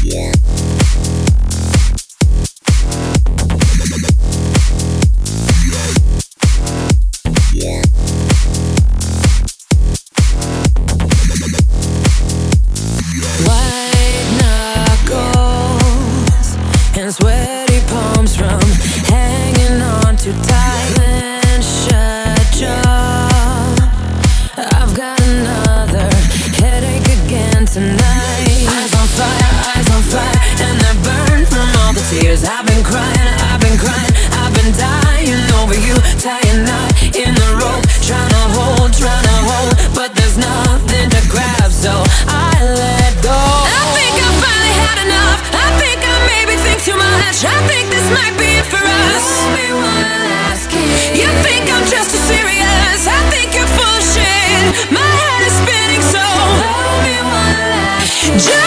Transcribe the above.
White knuckles and sweaty palms from hanging on too tight and shut jaw. I've got another headache again tonight. Eyes on fire, and they're burned from all the tears. I've been crying, I've been dying over you. Tie a knot in the rope, trying to hold, but there's nothing to grab, so I let go. I think I finally had enough. I think I maybe think too much. I think this might be it for us. Hold me one last kiss. You think I'm just too serious. I think you're full of shit. My head is spinning, so hold me one last kiss.